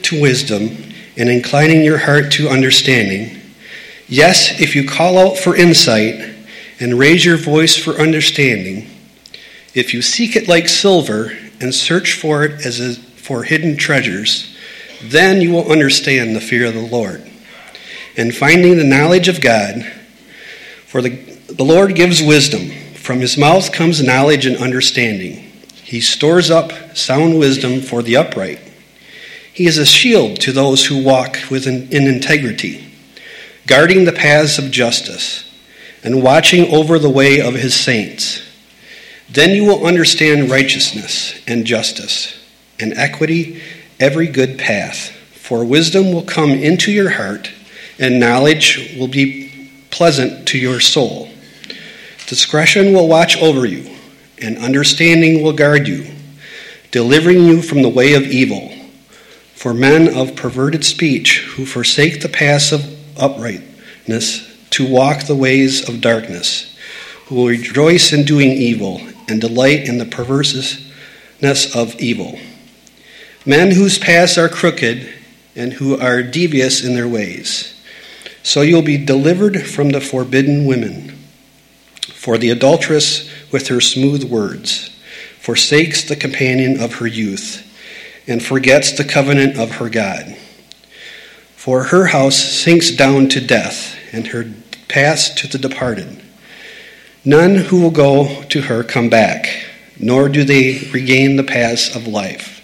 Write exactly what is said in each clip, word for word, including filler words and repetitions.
to wisdom and inclining your heart to understanding. Yes, if you call out for insight and raise your voice for understanding, if you seek it like silver and search for it as a, for hidden treasures, then you will understand the fear of the Lord and finding the knowledge of God. For the, the Lord gives wisdom. From his mouth comes knowledge and understanding. He stores up sound wisdom for the upright. He is a shield to those who walk with in, in integrity, guarding the paths of justice and watching over the way of his saints. Then you will understand righteousness and justice and equity, every good path. For wisdom will come into your heart, and knowledge will be pleasant to your soul. Discretion will watch over you, and understanding will guard you, delivering you from the way of evil. For men of perverted speech who forsake the paths of uprightness to walk the ways of darkness, who will rejoice in doing evil and delight in the perverseness of evil. Men whose paths are crooked and who are devious in their ways. So you'll be delivered from the forbidden women. For the adulteress with her smooth words forsakes the companion of her youth and forgets the covenant of her God. For her house sinks down to death and her paths to the departed. None who will go to her come back, nor do they regain the paths of life.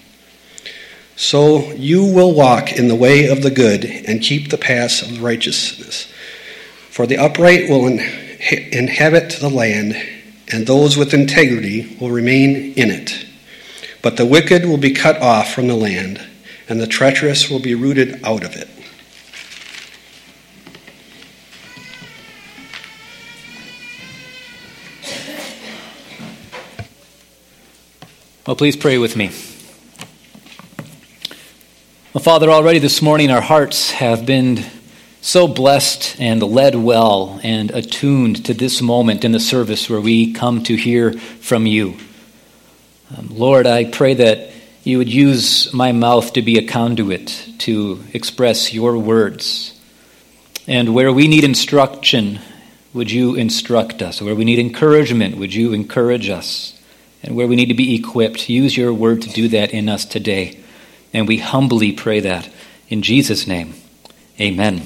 So you will walk in the way of the good and keep the paths of righteousness. For the upright will inhabit the land, and those with integrity will remain in it. But the wicked will be cut off from the land, and the treacherous will be rooted out of it. Well, please pray with me. Well, Father, already this morning our hearts have been so blessed and led well and attuned to this moment in the service where we come to hear from you. Um, Lord, I pray that you would use my mouth to be a conduit to express your words. And where we need instruction, would you instruct us? Where we need encouragement, would you encourage us? And where we need to be equipped, use your word to do that in us today. And we humbly pray that in Jesus' name. Amen.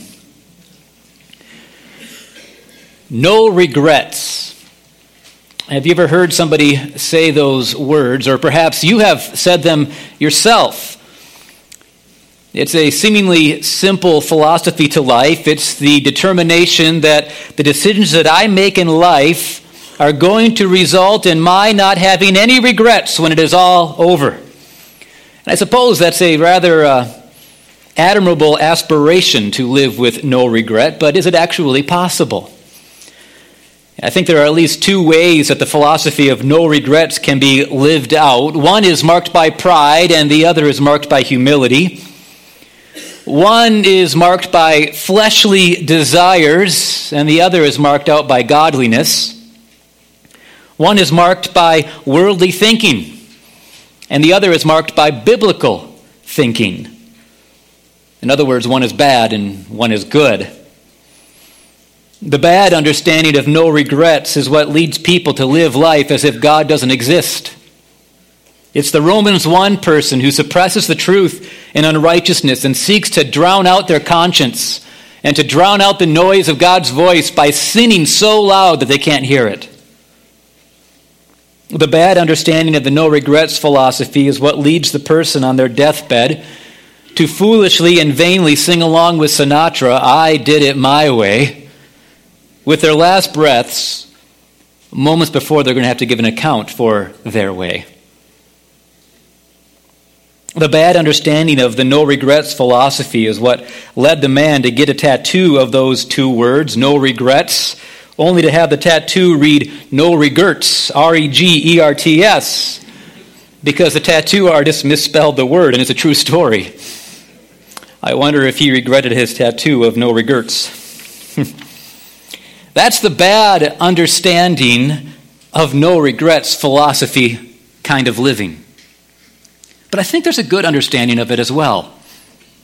No regrets. Have you ever heard somebody say those words, or perhaps you have said them yourself? It's a seemingly simple philosophy to life. It's the determination that the decisions that I make in life are going to result in my not having any regrets when it is all over. And I suppose that's a rather uh, admirable aspiration to live with no regret, but is it actually possible? I think there are at least two ways that the philosophy of no regrets can be lived out. One is marked by pride, and the other is marked by humility. One is marked by fleshly desires, and the other is marked out by godliness. One is marked by worldly thinking, and the other is marked by biblical thinking. In other words, one is bad and one is good. The bad understanding of no regrets is what leads people to live life as if God doesn't exist. It's the Romans one person who suppresses the truth in unrighteousness and seeks to drown out their conscience and to drown out the noise of God's voice by sinning so loud that they can't hear it. The bad understanding of the no regrets philosophy is what leads the person on their deathbed to foolishly and vainly sing along with Sinatra, "I did it my way," with their last breaths, moments before they're going to have to give an account for their way. The bad understanding of the no regrets philosophy is what led the man to get a tattoo of those two words, no regrets, only to have the tattoo read no regerts, R E G E R T S, because the tattoo artist misspelled the word, and it's a true story. I wonder if he regretted his tattoo of no regerts. That's the bad understanding of no regrets philosophy kind of living. But I think there's a good understanding of it as well.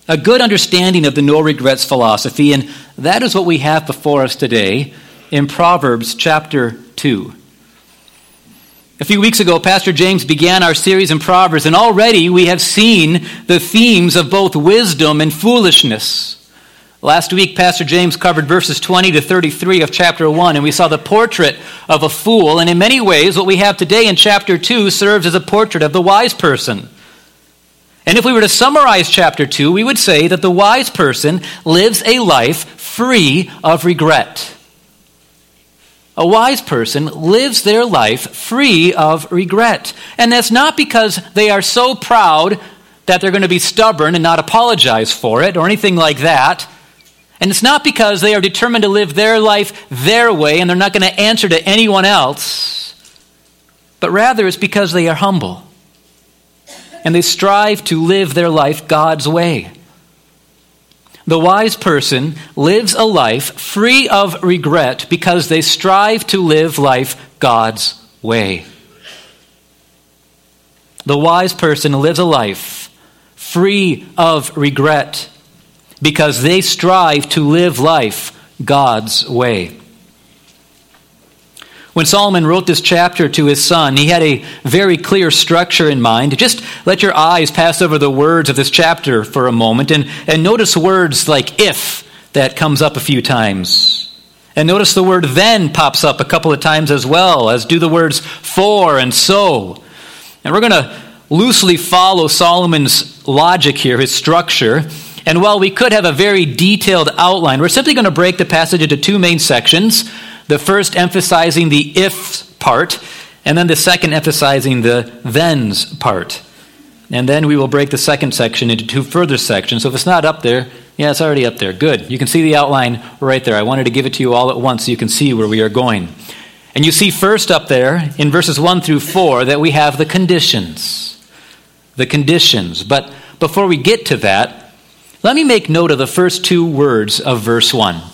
A good understanding of the no regrets philosophy, and that is what we have before us today in Proverbs chapter two. A few weeks ago, Pastor James began our series in Proverbs, and already we have seen the themes of both wisdom and foolishness. Last week, Pastor James covered verses twenty to thirty-three of chapter one, and we saw the portrait of a fool. And in many ways, what we have today in chapter two serves as a portrait of the wise person. And if we were to summarize chapter two, we would say that the wise person lives a life free of regret. A wise person lives their life free of regret. And that's not because they are so proud that they're going to be stubborn and not apologize for it or anything like that. And it's not because they are determined to live their life their way and they're not going to answer to anyone else. But rather it's because they are humble. And they strive to live their life God's way. The wise person lives a life free of regret because they strive to live life God's way. The wise person lives a life free of regret because they strive to live life God's way. When Solomon wrote this chapter to his son, he had a very clear structure in mind. Just let your eyes pass over the words of this chapter for a moment and, and notice words like if that comes up a few times. And notice the word then pops up a couple of times as well, as do the words for and so. And we're going to loosely follow Solomon's logic here, his structure. And while we could have a very detailed outline, we're simply going to break the passage into two main sections. The first emphasizing the ifs part, and then the second emphasizing the thens part. And then we will break the second section into two further sections. So if it's not up there, yeah, it's already up there. Good. You can see the outline right there. I wanted to give it to you all at once so you can see where we are going. And you see first up there in verses one through four that we have the conditions. The conditions. But before we get to that, let me make note of the first two words of verse one.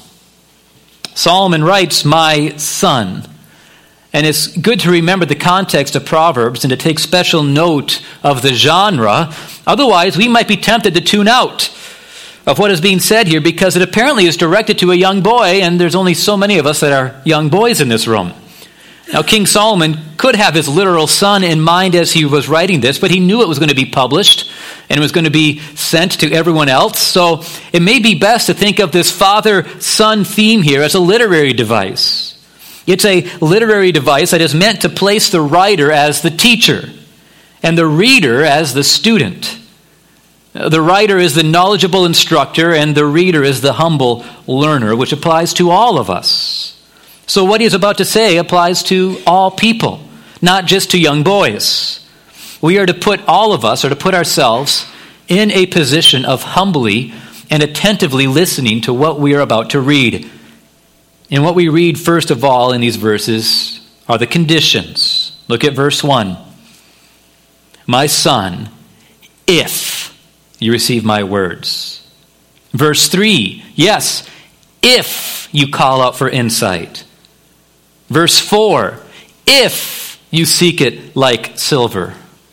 Solomon writes, my son. And it's good to remember the context of Proverbs and to take special note of the genre. Otherwise, we might be tempted to tune out of what is being said here because it apparently is directed to a young boy, and there's only so many of us that are young boys in this room. Now, King Solomon could have his literal son in mind as he was writing this, but he knew it was going to be published and it was going to be sent to everyone else. So it may be best to think of this father-son theme here as a literary device. It's a literary device that is meant to place the writer as the teacher and the reader as the student. The writer is the knowledgeable instructor and the reader is the humble learner, which applies to all of us. So what he is about to say applies to all people, not just to young boys. We are to put all of us, or to put ourselves, in a position of humbly and attentively listening to what we are about to read. And what we read first of all in these verses are the conditions. Look at verse one. My son, if you receive my words. Verse three, yes, if you call out for insight. Verse four, if you seek it like silver.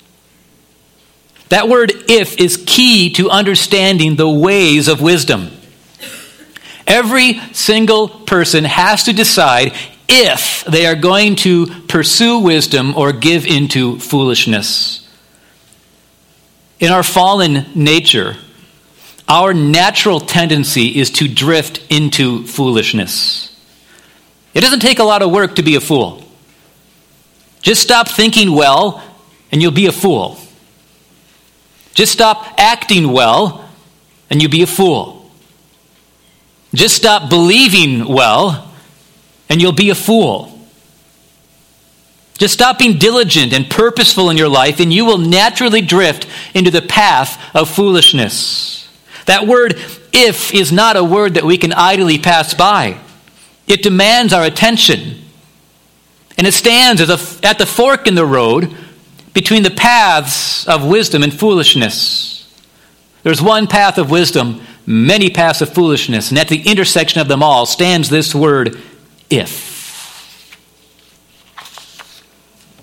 That word if is key to understanding the ways of wisdom. Every single person has to decide if they are going to pursue wisdom or give into foolishness. In our fallen nature, our natural tendency is to drift into foolishness. It doesn't take a lot of work to be a fool. Just stop thinking well, and you'll be a fool. Just stop acting well, and you'll be a fool. Just stop believing well, and you'll be a fool. Just stop being diligent and purposeful in your life, and you will naturally drift into the path of foolishness. That word, if, is not a word that we can idly pass by. It demands our attention. And it stands as a, at the fork in the road between the paths of wisdom and foolishness. There's one path of wisdom, many paths of foolishness. And at the intersection of them all stands this word, if.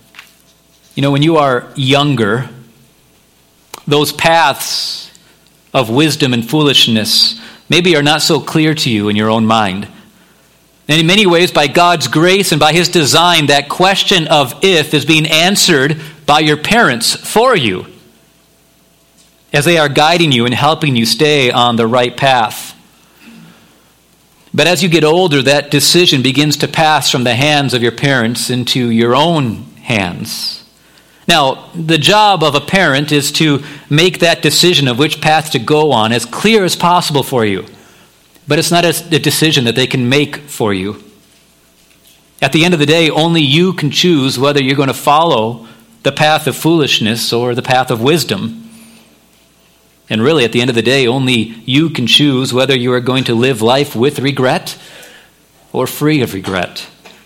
You know, when you are younger, those paths of wisdom and foolishness maybe are not so clear to you in your own mind. And in many ways, by God's grace and by his design, that question of if is being answered by your parents for you, as they are guiding you and helping you stay on the right path. But as you get older, that decision begins to pass from the hands of your parents into your own hands. Now, the job of a parent is to make that decision of which path to go on as clear as possible for you. But it's not a decision that they can make for you. At the end of the day, only you can choose whether you're going to follow the path of foolishness or the path of wisdom. And really, at the end of the day, only you can choose whether you are going to live life with regret or free of regret.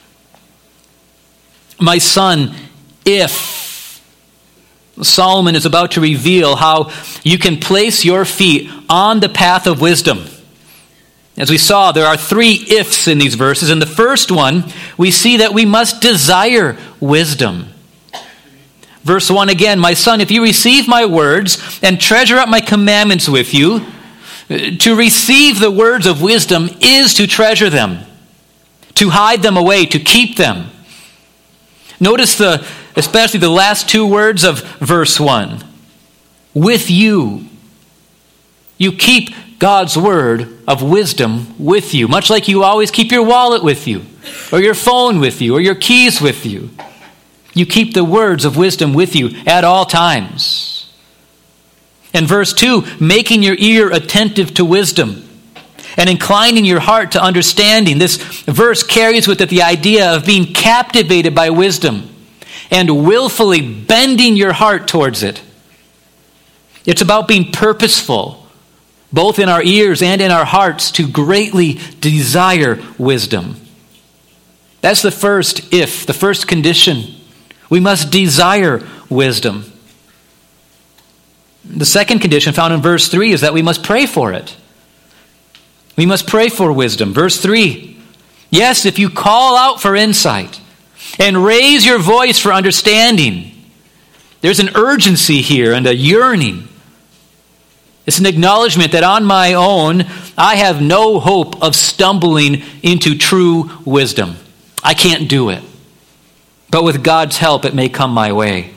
My son, if Solomon is about to reveal how you can place your feet on the path of wisdom. As we saw, there are three ifs in these verses. In the first one, we see that we must desire wisdom. Verse one again, my son, if you receive my words and treasure up my commandments with you, to receive the words of wisdom is to treasure them, to hide them away, to keep them. Notice the, especially the last two words of verse one. With you. You keep God's word of wisdom with you, much like you always keep your wallet with you, or your phone with you, or your keys with you. You keep the words of wisdom with you at all times. And verse two, making your ear attentive to wisdom and inclining your heart to understanding. This verse carries with it the idea of being captivated by wisdom and willfully bending your heart towards it. It's about being purposeful, both in our ears and in our hearts, to greatly desire wisdom. That's the first if, the first condition. We must desire wisdom. The second condition found in verse three is that we must pray for it. We must pray for wisdom. Verse three, yes, if you call out for insight and raise your voice for understanding, there's an urgency here and a yearning. It's an acknowledgement that on my own, I have no hope of stumbling into true wisdom. I can't do it. But with God's help, it may come my way.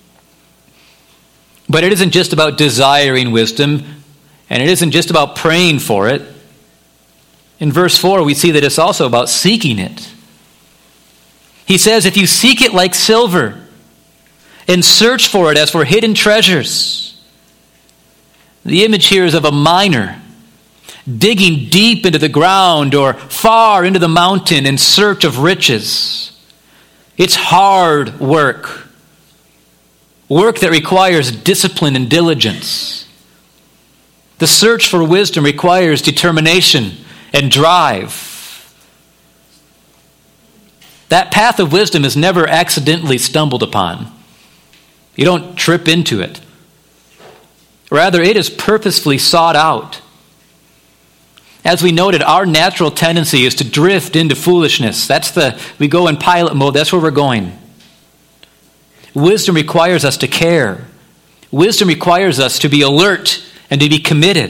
But it isn't just about desiring wisdom, and it isn't just about praying for it. In verse four, we see that it's also about seeking it. He says, if you seek it like silver and search for it as for hidden treasures. The image here is of a miner digging deep into the ground or far into the mountain in search of riches. It's hard work. Work that requires discipline and diligence. The search for wisdom requires determination and drive. That path of wisdom is never accidentally stumbled upon. You don't trip into it. Rather, it is purposefully sought out. As we noted, our natural tendency is to drift into foolishness. That's the, we go in pilot mode, that's where we're going. Wisdom requires us to care. Wisdom requires us to be alert and to be committed.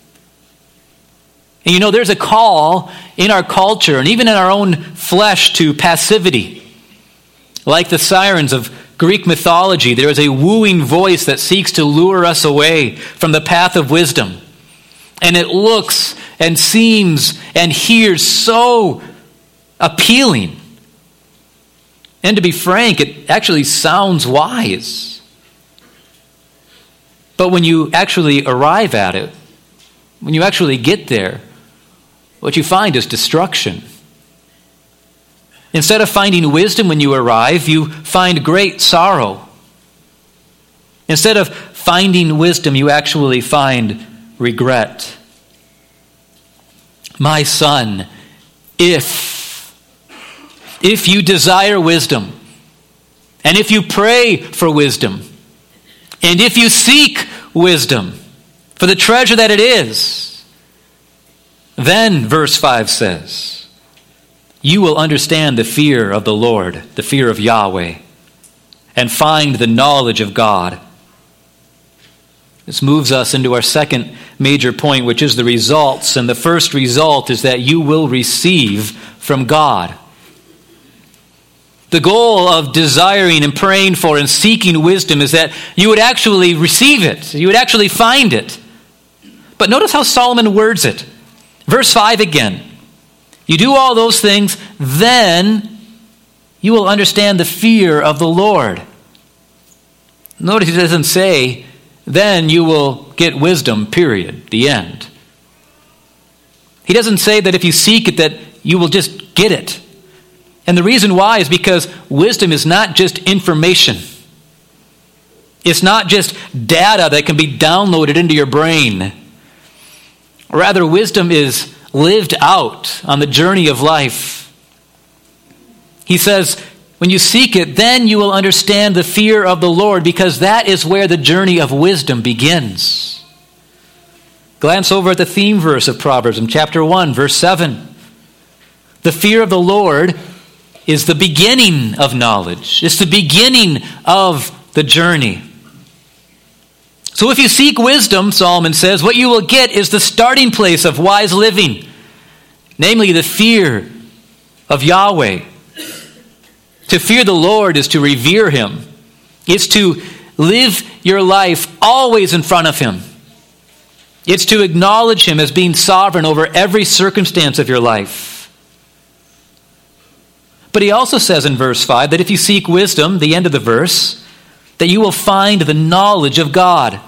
And you know, there's a call in our culture and even in our own flesh to passivity. Like the sirens of Greek mythology, there is a wooing voice that seeks to lure us away from the path of wisdom. And it looks and seems and hears so appealing. And to be frank, it actually sounds wise. But when you actually arrive at it, when you actually get there, what you find is destruction. Instead of finding wisdom when you arrive, you find great sorrow. Instead of finding wisdom, you actually find regret. My son, if, if you desire wisdom, and if you pray for wisdom, and if you seek wisdom for the treasure that it is, then, verse five says, you will understand the fear of the Lord, the fear of Yahweh, and find the knowledge of God. This moves us into our second major point, which is the results. And the first result is that you will receive from God. The goal of desiring and praying for and seeking wisdom is that you would actually receive it. You would actually find it. But notice how Solomon words it. Verse five again. You do all those things, then you will understand the fear of the Lord. Notice he doesn't say, then you will get wisdom, period, the end. He doesn't say that if you seek it that you will just get it. And the reason why is because wisdom is not just information. It's not just data that can be downloaded into your brain. Rather, wisdom is lived out on the journey of life. He says, when you seek it, then you will understand the fear of the Lord, because that is where the journey of wisdom begins. Glance over at the theme verse of Proverbs in chapter one, verse seven. The fear of the Lord is the beginning of knowledge. It's the beginning of the journey. So if you seek wisdom, Solomon says, what you will get is the starting place of wise living, namely the fear of Yahweh. To fear the Lord is to revere him. It's to live your life always in front of him. It's to acknowledge him as being sovereign over every circumstance of your life. But he also says in verse five that if you seek wisdom, the end of the verse, that you will find the knowledge of God.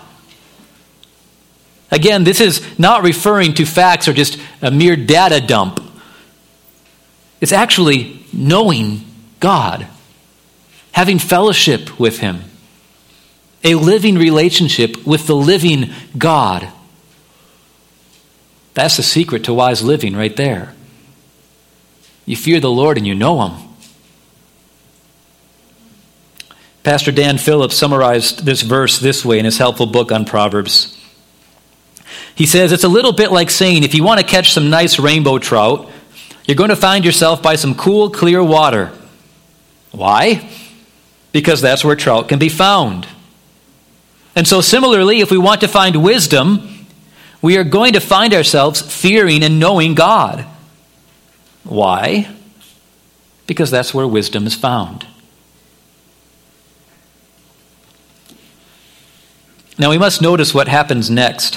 Again, this is not referring to facts or just a mere data dump. It's actually knowing God, having fellowship with him, a living relationship with the living God. That's the secret to wise living right there. You fear the Lord and you know him. Pastor Dan Phillips summarized this verse this way in his helpful book on Proverbs. He says, it's a little bit like saying, if you want to catch some nice rainbow trout, you're going to find yourself by some cool, clear water. Why? Because that's where trout can be found. And so similarly, if we want to find wisdom, we are going to find ourselves fearing and knowing God. Why? Because that's where wisdom is found. Now we must notice what happens next.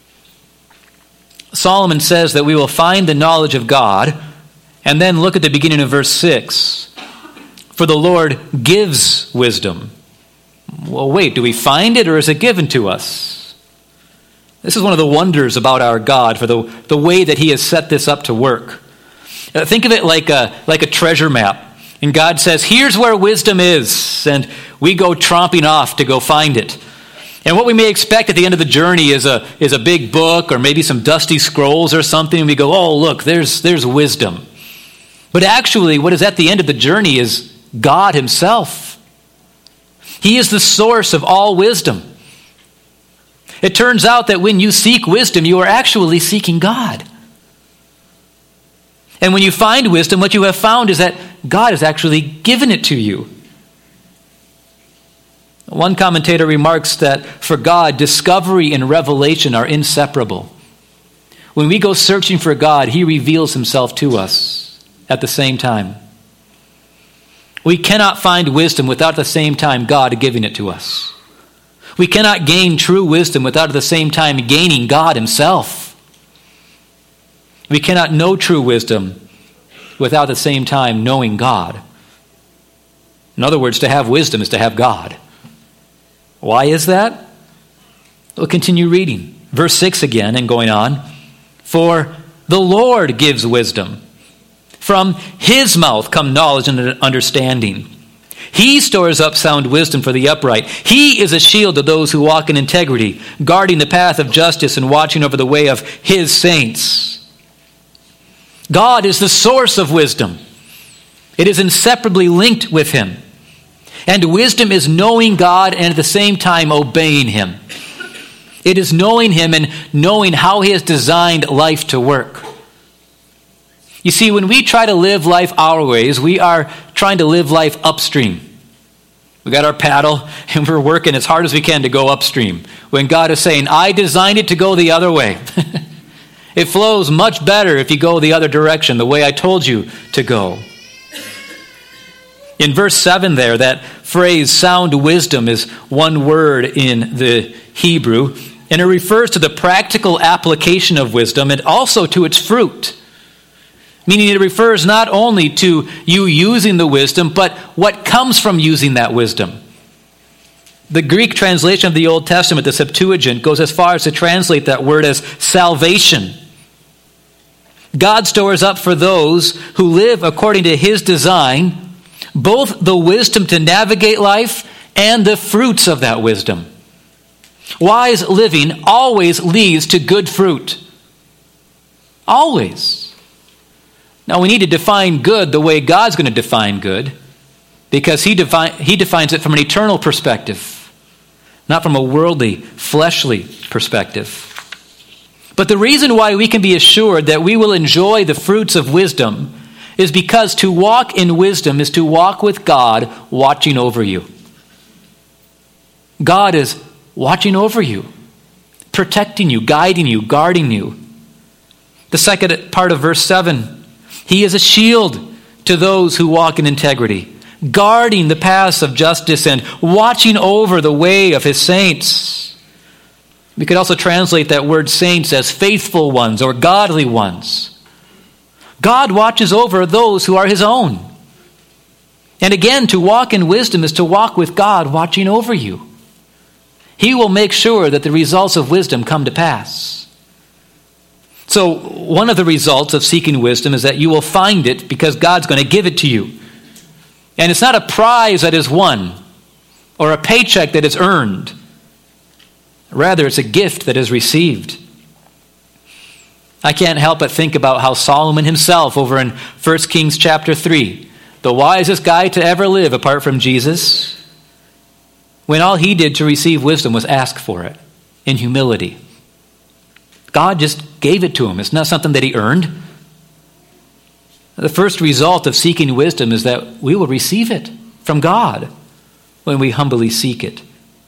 Solomon says that we will find the knowledge of God, and then look at the beginning of verse six. For the Lord gives wisdom. Well, wait, do we find it or is it given to us? This is one of the wonders about our God, for the, the way that he has set this up to work. Uh, think of it like a, like a treasure map. And God says, here's where wisdom is. And we go tromping off to go find it. And what we may expect at the end of the journey is a, is a big book or maybe some dusty scrolls or something. And we go, oh, look, there's, there's wisdom. But actually, what is at the end of the journey is God himself. He is the source of all wisdom. It turns out that when you seek wisdom, you are actually seeking God. And when you find wisdom, what you have found is that God has actually given it to you. One commentator remarks that for God, discovery and revelation are inseparable. When we go searching for God, he reveals himself to us at the same time. We cannot find wisdom without at the same time God giving it to us. We cannot gain true wisdom without at the same time gaining God himself. We cannot know true wisdom without at the same time knowing God. In other words, to have wisdom is to have God. Why is that? We'll continue reading. Verse six again and going on. For the Lord gives wisdom. From his mouth come knowledge and understanding. He stores up sound wisdom for the upright. He is a shield to those who walk in integrity, guarding the path of justice and watching over the way of his saints. God is the source of wisdom. It is inseparably linked with him. And wisdom is knowing God and at the same time obeying him. It is knowing him and knowing how he has designed life to work. You see, when we try to live life our ways, we are trying to live life upstream. We got our paddle, and we're working as hard as we can to go upstream. When God is saying, I designed it to go the other way. It flows much better if you go the other direction, the way I told you to go. In verse seven there, that phrase, sound wisdom, is one word in the Hebrew, and it refers to the practical application of wisdom and also to its fruit. Meaning it refers not only to you using the wisdom, but what comes from using that wisdom. The Greek translation of the Old Testament, the Septuagint, goes as far as to translate that word as salvation. God stores up for those who live according to his design both the wisdom to navigate life and the fruits of that wisdom. Wise living always leads to good fruit. Always. Now, we need to define good the way God's going to define good, because he, defi- he defines it from an eternal perspective, not from a worldly, fleshly perspective. But the reason why we can be assured that we will enjoy the fruits of wisdom is because to walk in wisdom is to walk with God watching over you. God is watching over you, protecting you, guiding you, guarding you. The second part of verse seven, he is a shield to those who walk in integrity, guarding the paths of justice and watching over the way of his saints. We could also translate that word saints as faithful ones or godly ones. God watches over those who are his own. And again, to walk in wisdom is to walk with God watching over you. He will make sure that the results of wisdom come to pass. So one of the results of seeking wisdom is that you will find it because God's going to give it to you. And it's not a prize that is won or a paycheck that is earned. Rather, it's a gift that is received. I can't help but think about how Solomon himself, over in First Kings chapter three, the wisest guy to ever live apart from Jesus, when all he did to receive wisdom was ask for it in humility. God just gave it to him. It's not something that he earned. The first result of seeking wisdom is that we will receive it from God when we humbly seek it.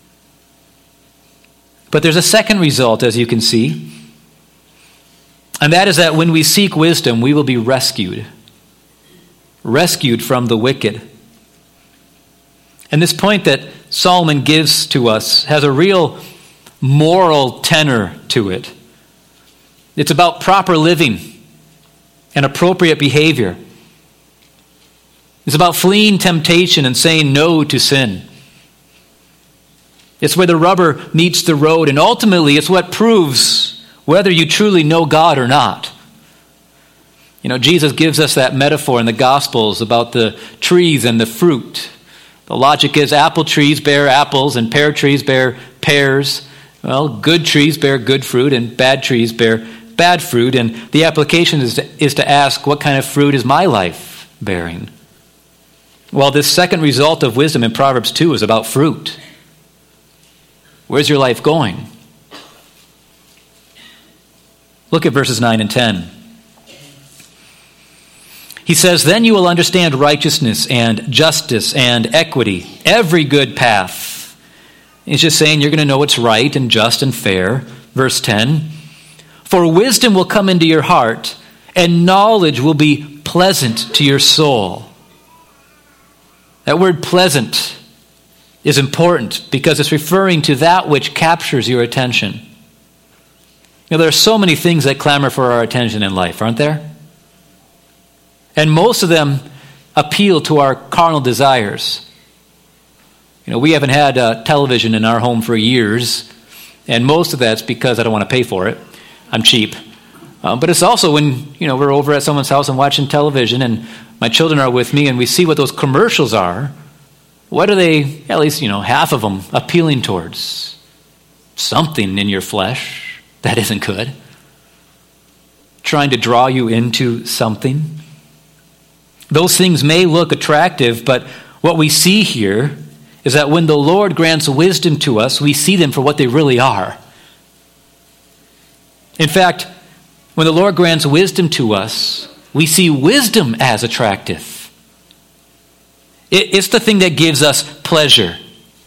But there's a second result, as you can see, and that is that when we seek wisdom, we will be rescued. Rescued from the wicked. And this point that Solomon gives to us has a real moral tenor to it. It's about proper living and appropriate behavior. It's about fleeing temptation and saying no to sin. It's where the rubber meets the road, and ultimately it's what proves whether you truly know God or not. You know, Jesus gives us that metaphor in the Gospels about the trees and the fruit. The logic is apple trees bear apples and pear trees bear pears. Well, good trees bear good fruit and bad trees bear bad fruit. And the application is to, is to ask, what kind of fruit is my life bearing? Well, this second result of wisdom in Proverbs two is about fruit. Where's your life going? Look at verses nine and ten. He says, then you will understand righteousness and justice and equity, every good path. He's just saying you're going to know what's right and just and fair. Verse ten, for wisdom will come into your heart, and knowledge will be pleasant to your soul. That word pleasant is important because it's referring to that which captures your attention. You know, there are so many things that clamor for our attention in life, aren't there? And most of them appeal to our carnal desires. You know, we haven't had uh, television in our home for years, and most of that's because I don't want to pay for it. I'm cheap. Uh, but it's also when, you know, we're over at someone's house and watching television, and my children are with me, and we see what those commercials are. What are they, at least, you know, half of them appealing towards? Something in your flesh that isn't good. Trying to draw you into something. Those things may look attractive, but what we see here is that when the Lord grants wisdom to us, we see them for what they really are. In fact, when the Lord grants wisdom to us, we see wisdom as attractive. It's the thing that gives us pleasure.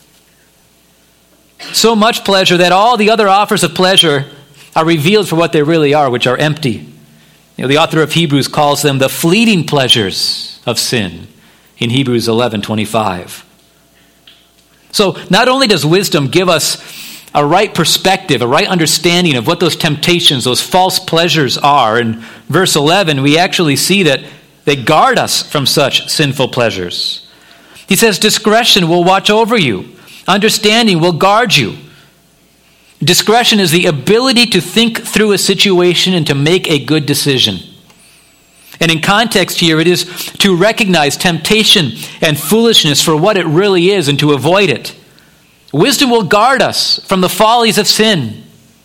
So much pleasure that all the other offers of pleasure are revealed for what they really are, which are empty. You know, the author of Hebrews calls them the fleeting pleasures of sin in Hebrews eleven twenty-five. So not only does wisdom give us a right perspective, a right understanding of what those temptations, those false pleasures are. In verse eleven, we actually see that they guard us from such sinful pleasures. He says, discretion will watch over you. Understanding will guard you. Discretion is the ability to think through a situation and to make a good decision. And in context here, it is to recognize temptation and foolishness for what it really is and to avoid it. Wisdom will guard us from the follies of sin.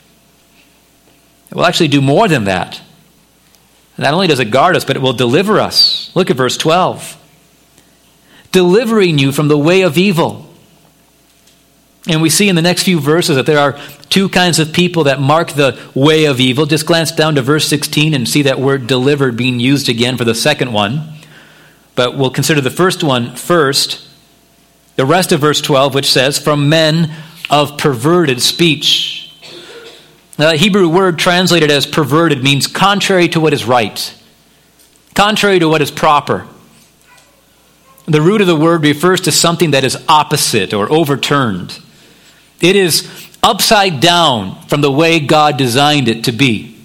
It will actually do more than that. Not only does it guard us, but it will deliver us. Look at verse twelve. Delivering you from the way of evil. And we see in the next few verses that there are two kinds of people that mark the way of evil. Just glance down to verse sixteen and see that word delivered being used again for the second one. But we'll consider the first one first. The rest of verse twelve, which says, from men of perverted speech. Now, the Hebrew word translated as perverted means contrary to what is right, contrary to what is proper. The root of the word refers to something that is opposite or overturned. It is upside down from the way God designed it to be.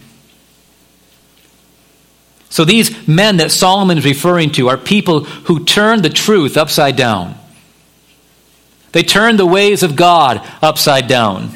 So these men that Solomon is referring to are people who turn the truth upside down. They turn the ways of God upside down.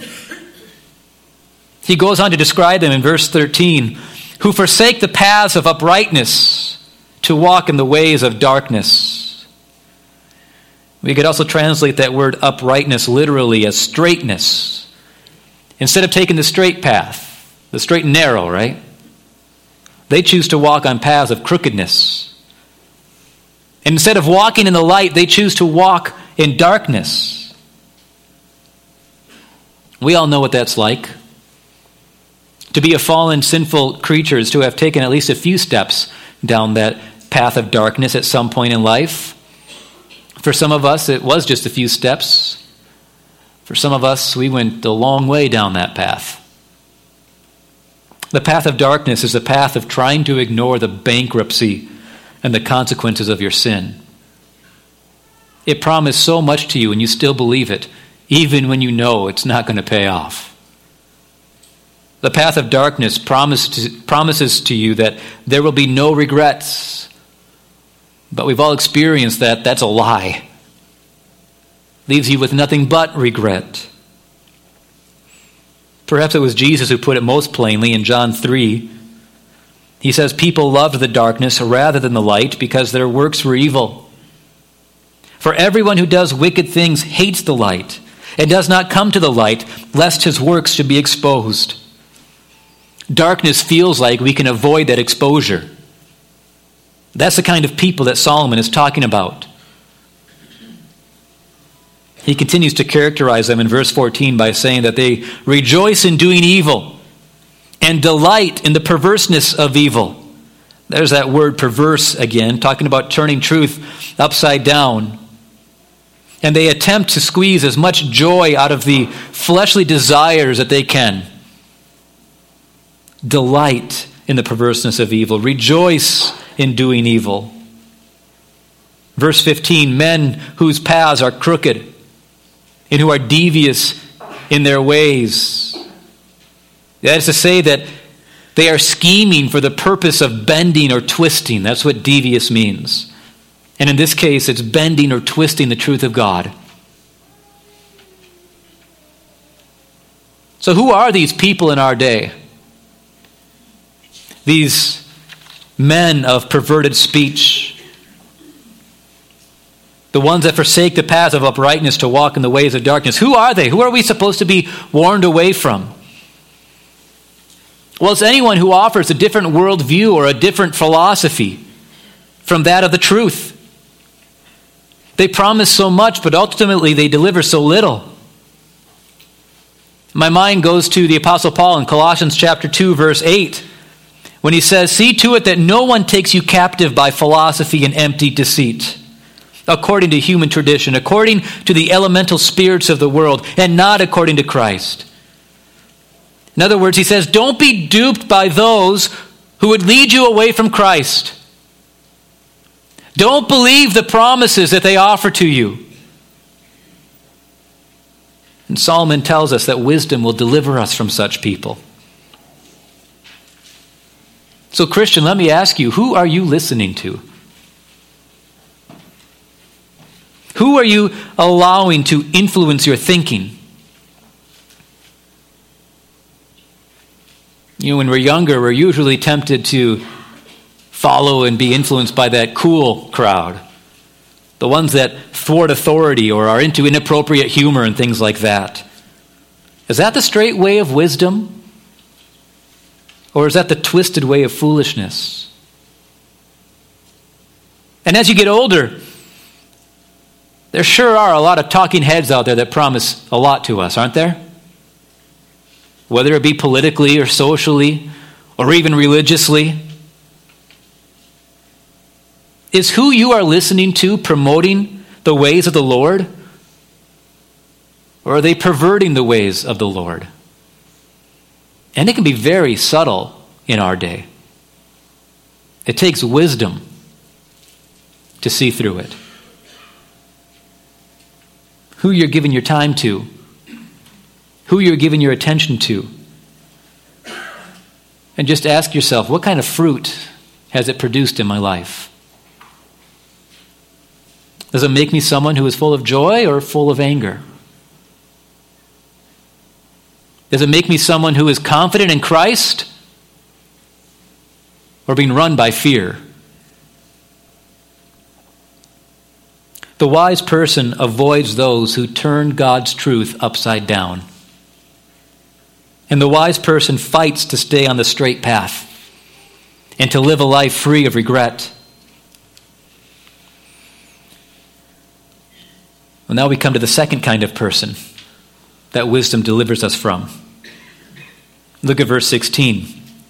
He goes on to describe them in verse thirteen, who forsake the paths of uprightness to walk in the ways of darkness. We could also translate that word uprightness literally as straightness. Instead of taking the straight path, the straight and narrow, right? They choose to walk on paths of crookedness. And instead of walking in the light, they choose to walk in darkness. We all know what that's like. To be a fallen, sinful creature is to have taken at least a few steps down that path of darkness at some point in life. For some of us, it was just a few steps. For some of us, we went a long way down that path. The path of darkness is the path of trying to ignore the bankruptcy and the consequences of your sin. It promised so much to you and you still believe it, even when you know it's not going to pay off. The path of darkness promises promises to you that there will be no regrets. But we've all experienced that. That's a lie. Leaves you with nothing but regret. Perhaps it was Jesus who put it most plainly in John three. He says, people loved the darkness rather than the light because their works were evil. For everyone who does wicked things hates the light and does not come to the light, lest his works should be exposed. Darkness feels like we can avoid that exposure. That's the kind of people that Solomon is talking about. He continues to characterize them in verse fourteen by saying that they rejoice in doing evil and delight in the perverseness of evil. There's that word perverse again, talking about turning truth upside down. And they attempt to squeeze as much joy out of the fleshly desires that they can. Delight in the perverseness of evil. Rejoice in doing evil. Verse fifteen, men whose paths are crooked and who are devious in their ways. That is to say that they are scheming for the purpose of bending or twisting. That's what devious means. And in this case, it's bending or twisting the truth of God. So who are these people in our day? These men of perverted speech. The ones that forsake the path of uprightness to walk in the ways of darkness. Who are they? Who are we supposed to be warned away from? Well, it's anyone who offers a different worldview or a different philosophy from that of the truth. They promise so much, but ultimately they deliver so little. My mind goes to the Apostle Paul in Colossians chapter two, verse eight, when he says, see to it that no one takes you captive by philosophy and empty deceit, according to human tradition, according to the elemental spirits of the world, and not according to Christ. In other words, he says, don't be duped by those who would lead you away from Christ. Don't believe the promises that they offer to you. And Solomon tells us that wisdom will deliver us from such people. So, Christian, let me ask you, who are you listening to? Who are you allowing to influence your thinking? You know, when we're younger, we're usually tempted to follow and be influenced by that cool crowd. The ones that thwart authority or are into inappropriate humor and things like that. Is that the straight way of wisdom? Or is that the twisted way of foolishness? And as you get older, there sure are a lot of talking heads out there that promise a lot to us, aren't there? Whether it be politically or socially or even religiously. Is who you are listening to promoting the ways of the Lord? Or are they perverting the ways of the Lord? And it can be very subtle in our day. It takes wisdom to see through it. Who you're giving your time to, who you're giving your attention to. And just ask yourself, what kind of fruit has it produced in my life? Does it make me someone who is full of joy or full of anger? Does it make me someone who is confident in Christ or being run by fear? The wise person avoids those who turn God's truth upside down. And the wise person fights to stay on the straight path and to live a life free of regret. Well, now we come to the second kind of person that wisdom delivers us from. Look at verse sixteen.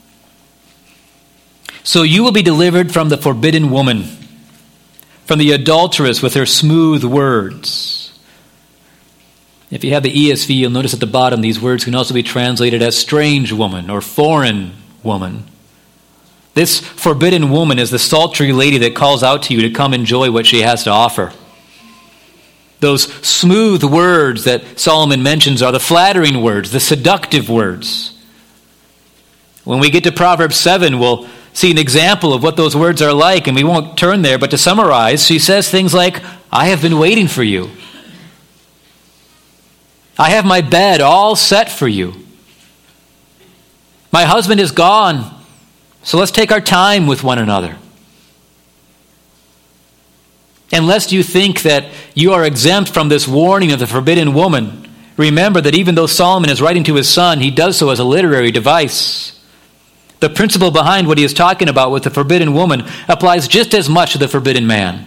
So you will be delivered from the forbidden woman, from the adulteress with her smooth words. If you have the E S V, you'll notice at the bottom these words can also be translated as strange woman or foreign woman. This forbidden woman is the sultry lady that calls out to you to come enjoy what she has to offer. Those smooth words that Solomon mentions are the flattering words, the seductive words. When we get to Proverbs seven, we'll see an example of what those words are like, and we won't turn there, but to summarize, she says things like, I have been waiting for you. I have my bed all set for you. My husband is gone, so let's take our time with one another. And lest you think that you are exempt from this warning of the forbidden woman, remember that even though Solomon is writing to his son, he does so as a literary device. The principle behind what he is talking about with the forbidden woman applies just as much to the forbidden man.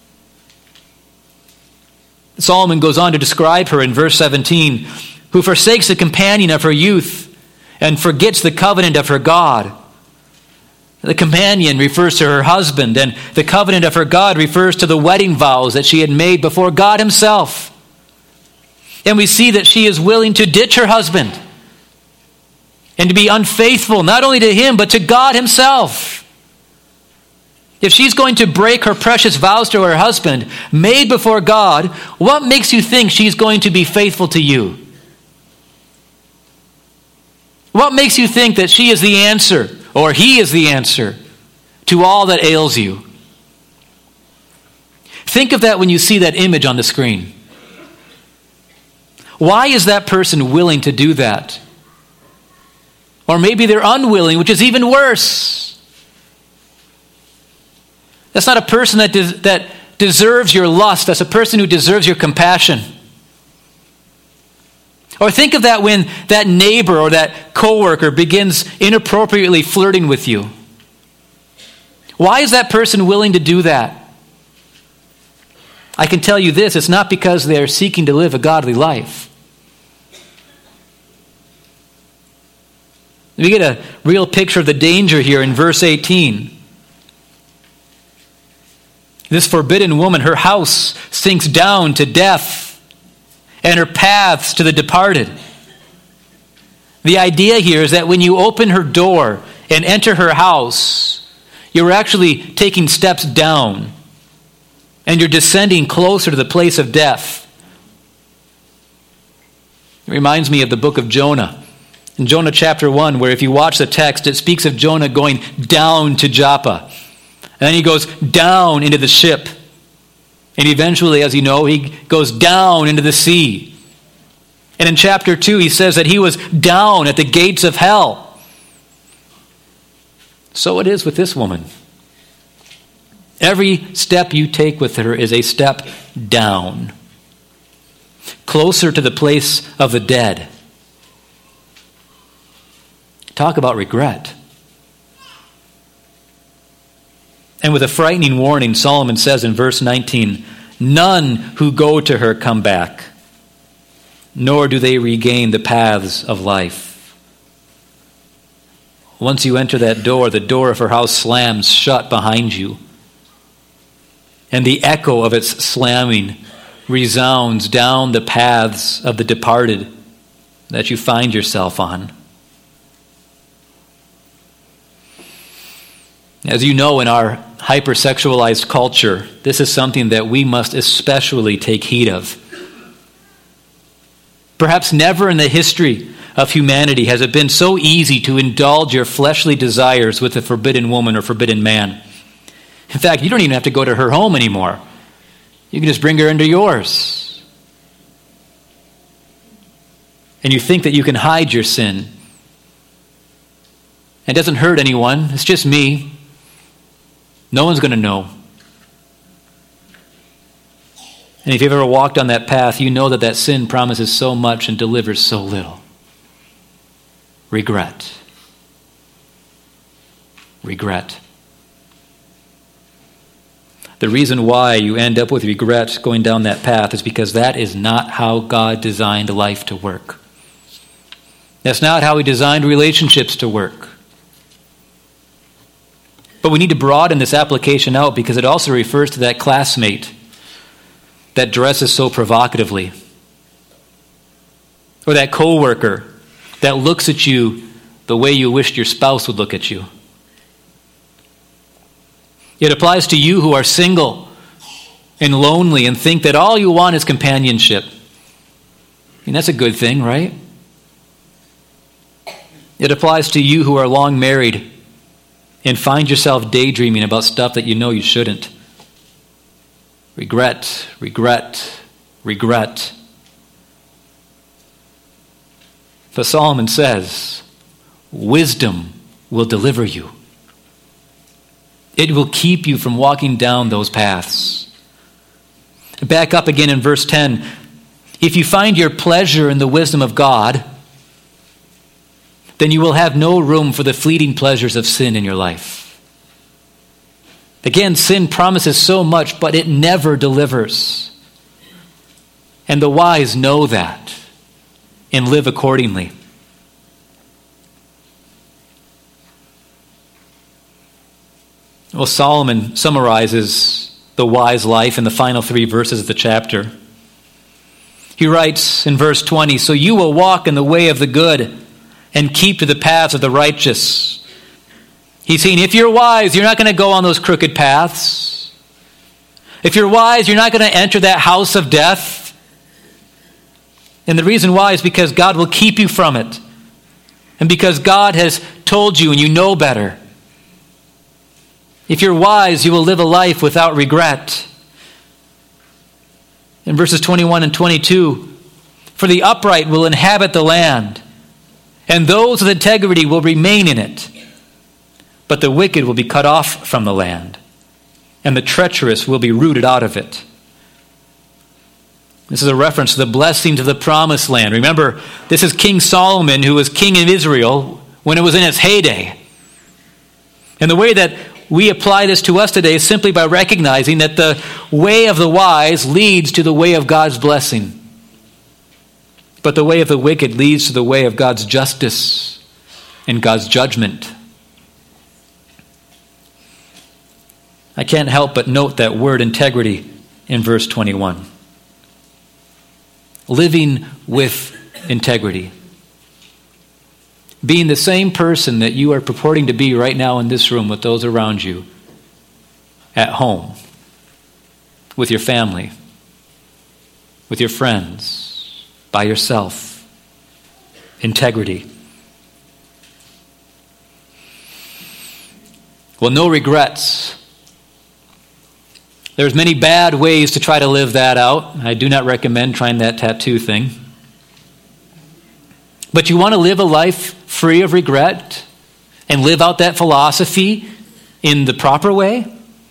Solomon goes on to describe her in verse seventeen, who forsakes the companion of her youth and forgets the covenant of her God. The companion refers to her husband, and the covenant of her God refers to the wedding vows that she had made before God himself. And we see that she is willing to ditch her husband and to be unfaithful not only to him, but to God himself. If she's going to break her precious vows to her husband, made before God, what makes you think she's going to be faithful to you? What makes you think that she is the answer, or he is the answer, to all that ails you? Think of that when you see that image on the screen. Why is that person willing to do that? Or maybe they're unwilling, which is even worse. That's not a person that, des- that deserves your lust. That's a person who deserves your compassion. Or think of that when that neighbor or that coworker begins inappropriately flirting with you. Why is that person willing to do that? I can tell you this, it's not because they are seeking to live a godly life. We get a real picture of the danger here in verse eighteen. This forbidden woman, her house sinks down to death, and her paths to the departed. The idea here is that when you open her door and enter her house, you're actually taking steps down, and you're descending closer to the place of death. It reminds me of the book of Jonah. In Jonah chapter one, where if you watch the text, it speaks of Jonah going down to Joppa. And then he goes down into the ship. And eventually, as you know, he goes down into the sea. And in chapter two, he says that he was down at the gates of hell. So it is with this woman. Every step you take with her is a step down, closer to the place of the dead. Talk about regret. And with a frightening warning, Solomon says in verse nineteen, none who go to her come back, nor do they regain the paths of life. Once you enter that door, the door of her house slams shut behind you. And the echo of its slamming resounds down the paths of the departed that you find yourself on. As you know, in our hypersexualized culture, this is something that we must especially take heed of. Perhaps never in the history of humanity has it been so easy to indulge your fleshly desires with a forbidden woman or forbidden man. In fact, you don't even have to go to her home anymore. You can just bring her into yours. And you think that you can hide your sin. It doesn't hurt anyone. It's just me. No one's going to know. And if you've ever walked on that path, you know that that sin promises so much and delivers so little. Regret. Regret. The reason why you end up with regret going down that path is because that is not how God designed life to work. That's not how He designed relationships to work. But we need to broaden this application out because it also refers to that classmate that dresses so provocatively, or that coworker that looks at you the way you wished your spouse would look at you. It applies to you who are single and lonely and think that all you want is companionship. I mean, that's a good thing, right? It applies to you who are long married and find yourself daydreaming about stuff that you know you shouldn't. Regret, regret, regret. But Solomon says, wisdom will deliver you. It will keep you from walking down those paths. Back up again in verse ten. If you find your pleasure in the wisdom of God, then you will have no room for the fleeting pleasures of sin in your life. Again, sin promises so much, but it never delivers. And the wise know that and live accordingly. Well, Solomon summarizes the wise life in the final three verses of the chapter. He writes in verse twenty, so you will walk in the way of the good and keep to the paths of the righteous. He's saying, if you're wise, you're not going to go on those crooked paths. If you're wise, you're not going to enter that house of death. And the reason why is because God will keep you from it. And because God has told you and you know better. If you're wise, you will live a life without regret. In verses twenty-one and twenty-two, for the upright will inhabit the land, and those with integrity will remain in it. But the wicked will be cut off from the land, and the treacherous will be rooted out of it. This is a reference to the blessings of the promised land. Remember, this is King Solomon, who was king of Israel when it was in its heyday. And the way that we apply this to us today is simply by recognizing that the way of the wise leads to the way of God's blessing. But the way of the wicked leads to the way of God's justice and God's judgment. I can't help but note that word integrity in verse twenty-one. Living with integrity. Being the same person that you are purporting to be right now in this room with those around you, at home, with your family, with your friends, by yourself. Integrity. Well, no regrets. There's many bad ways to try to live that out. I do not recommend trying that tattoo thing. But you want to live a life free of regret and live out that philosophy in the proper way?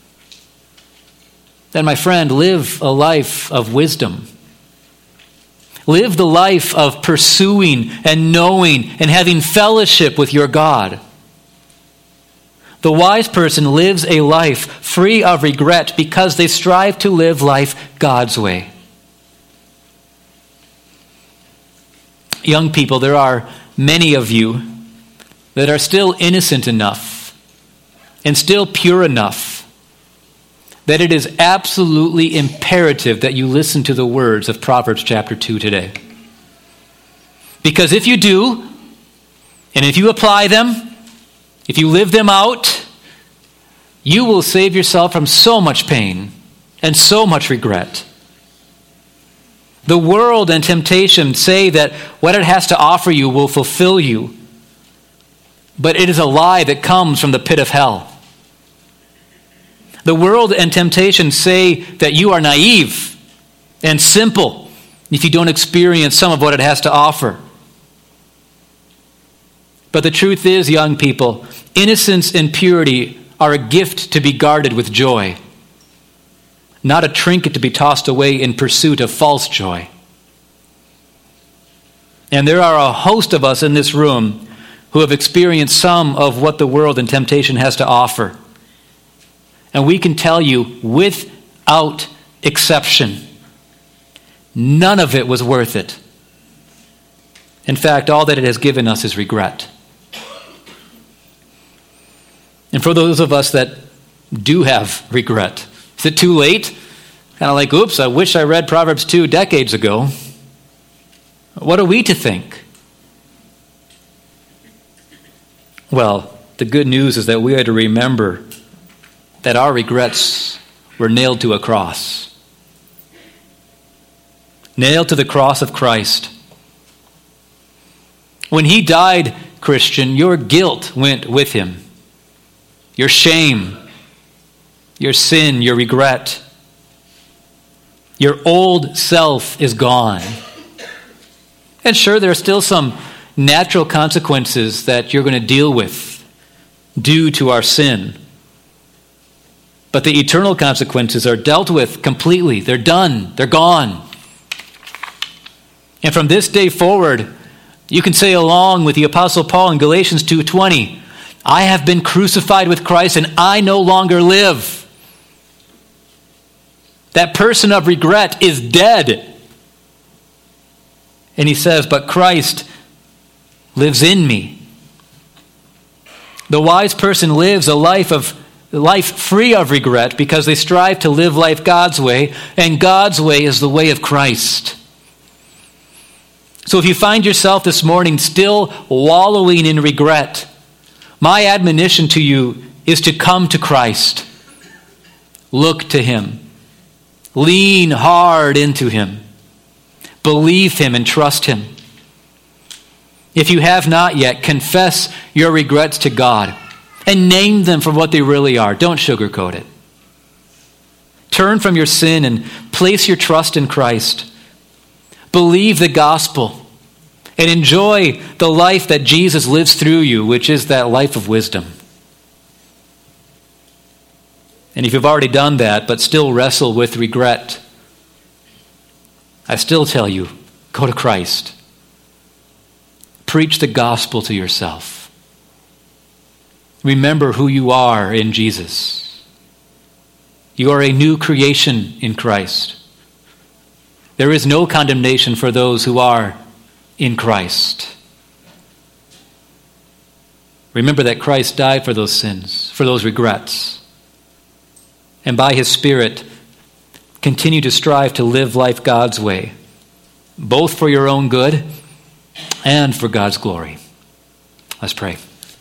Then, my friend, live a life of wisdom. Live the life of pursuing and knowing and having fellowship with your God. The wise person lives a life free of regret because they strive to live life God's way. Young people, there are many of you that are still innocent enough and still pure enough that it is absolutely imperative that you listen to the words of Proverbs chapter two today. Because if you do, and if you apply them, if you live them out, you will save yourself from so much pain and so much regret. The world and temptation say that what it has to offer you will fulfill you, but it is a lie that comes from the pit of hell. The world and temptation say that you are naive and simple if you don't experience some of what it has to offer. But the truth is, young people, innocence and purity are a gift to be guarded with joy, not a trinket to be tossed away in pursuit of false joy. And there are a host of us in this room who have experienced some of what the world and temptation has to offer. And we can tell you without exception, none of it was worth it. In fact, all that it has given us is regret. And for those of us that do have regret, is it too late? Kind of like, oops, I wish I read Proverbs two decades ago. What are we to think? Well, the good news is that we are to remember that our regrets were nailed to a cross. Nailed to the cross of Christ. When he died, Christian, your guilt went with him. Your shame, your sin, your regret. Your old self is gone. And sure, there are still some natural consequences that you're going to deal with due to our sin. But the eternal consequences are dealt with completely. They're done. They're gone. And from this day forward, you can say along with the Apostle Paul in Galatians two twenty, I have been crucified with Christ and I no longer live. That person of regret is dead. And he says, but Christ lives in me. The wise person lives a life of life free of regret because they strive to live life God's way, and God's way is the way of Christ. So if you find yourself this morning still wallowing in regret, my admonition to you is to come to Christ. Look to him. Lean hard into him. Believe him and trust him. If you have not yet, confess your regrets to God and name them for what they really are. Don't sugarcoat it. Turn from your sin and place your trust in Christ. Believe the gospel and enjoy the life that Jesus lives through you, which is that life of wisdom. And if you've already done that but still wrestle with regret, I still tell you, go to Christ. Preach the gospel to yourself. Remember who you are in Jesus. You are a new creation in Christ. There is no condemnation for those who are in Christ. Remember that Christ died for those sins, for those regrets. and by his Spirit, continue to strive to live life God's way, both for your own good and for God's glory. Let's pray.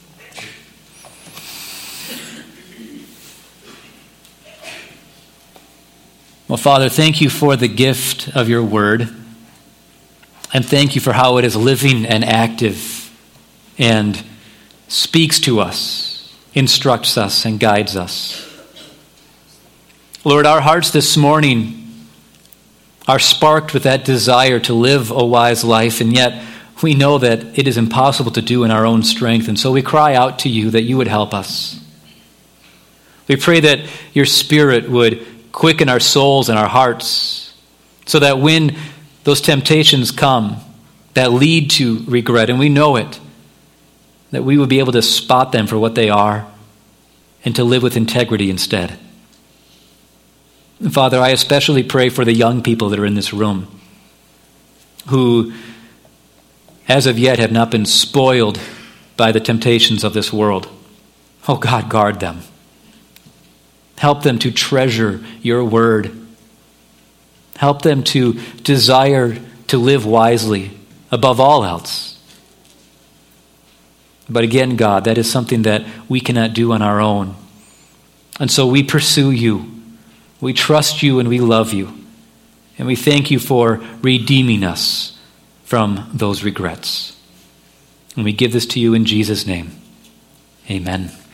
Well, Father, thank you for the gift of your word, and thank you for how it is living and active and speaks to us, instructs us, and guides us. Lord, our hearts this morning are sparked with that desire to live a wise life, and yet we know that it is impossible to do in our own strength, and so we cry out to you that you would help us. We pray that your Spirit would quicken our souls and our hearts, so that when those temptations come that lead to regret, and we know it, that we would be able to spot them for what they are and to live with integrity instead. And Father, I especially pray for the young people that are in this room who, as of yet, have not been spoiled by the temptations of this world. Oh God, guard them. Help them to treasure your word. Help them to desire to live wisely above all else. But again, God, that is something that we cannot do on our own. And so we pursue you. We trust you and we love you. And we thank you for redeeming us from those regrets. And we give this to you in Jesus' name. Amen.